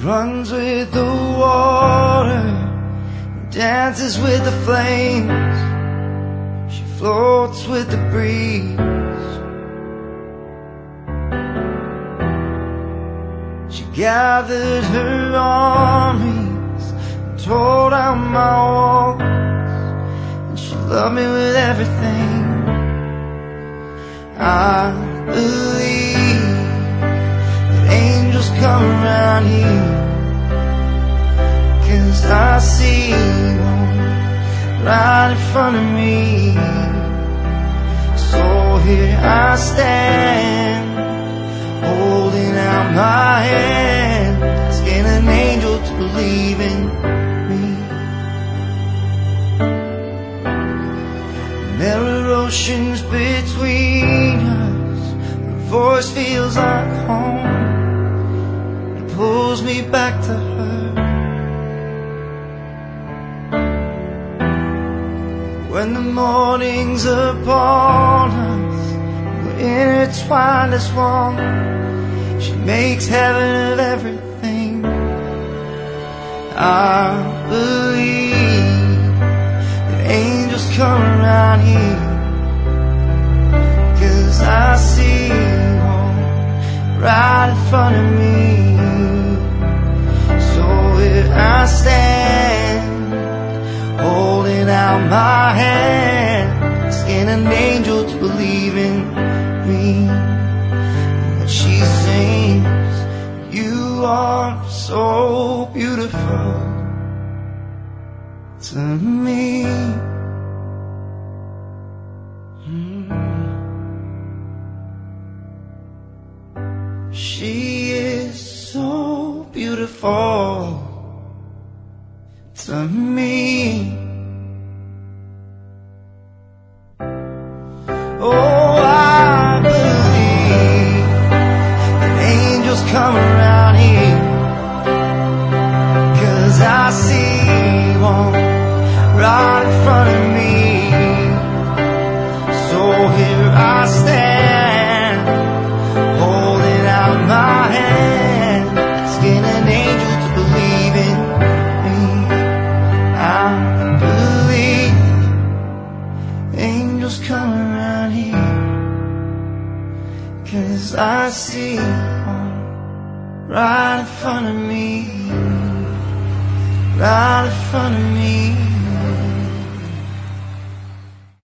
runs with the water, dances with the flames. She floats with the breeze. She gathered her armies and tore down my walls, and she loved me with everything. I believe that angels come around here, 'cause I see one right in front of me. So here I stand, holding out my hand, asking an angel to believe in me. And there are oceans between us, her voice feels like home. It pulls me back to her. When the morning's upon us, we're intertwined as one. She makes heaven of everything. I believe that angels come around here, 'cause I see one right in front of me. So here I stand, holding out my hand, asking an angel to believe in me. And she sings, you are so beautiful to me. She is so beautiful to me. Oh, I believe that angels come around here, 'cause I see one right in front of me. So here I stand, holding out my hand, asking an angel to believe in me. I believe angels come around here, 'cause I see one right in front of me, right in front of me.